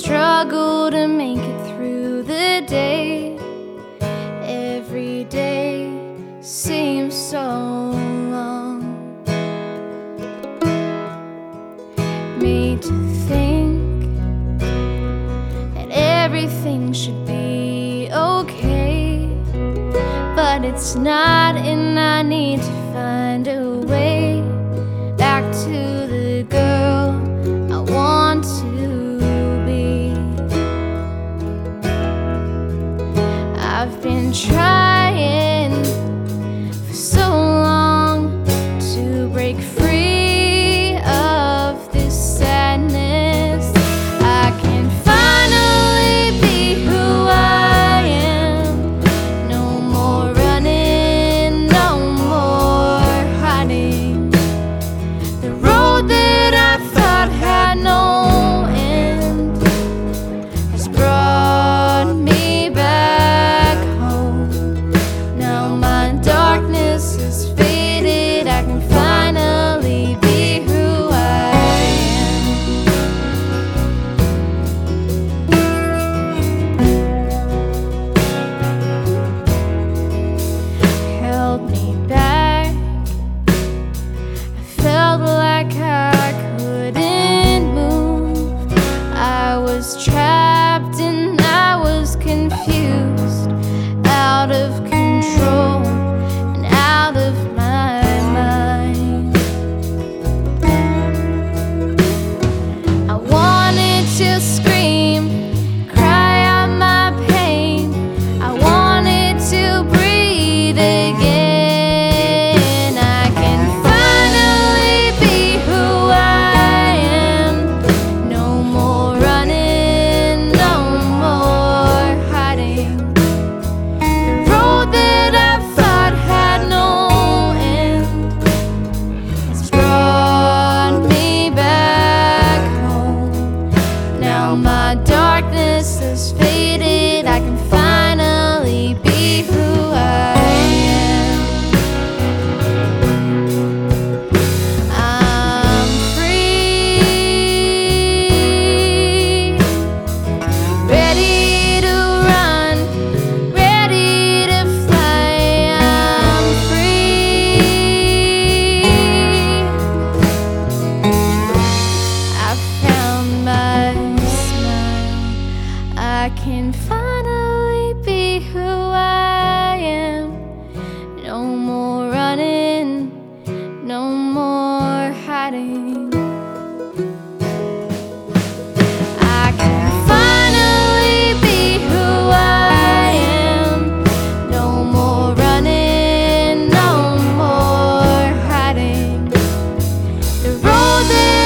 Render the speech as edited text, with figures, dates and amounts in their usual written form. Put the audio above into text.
struggle to make it through the day. Every day seems so long. Made to think that everything should be okay, but it's not, and I need to find a way back to the girl I want to be. I've been trying for so long to break free of this sadness. I can finally be who I am. No more running, no more hiding. The road that I thought had no end has brought me back home. Now my darkness is faded. I can finally be who I am. Held me back. I felt like I couldn't move. I was trapped and I was confused, out of control and out of my mind. I wanted to scream, cry out my pain. I wanted to breathe again. I can finally be who I am. No more running, no more hiding. The road that I thought had no end has brought me back home. Now my darkness is faded. I can finally be who I am. I'm free, ready to run, ready to fly. I'm free. I found my smile. I can finally be who I am. No more running, no more hiding. I can finally be who I am. No more running, no more hiding. The road that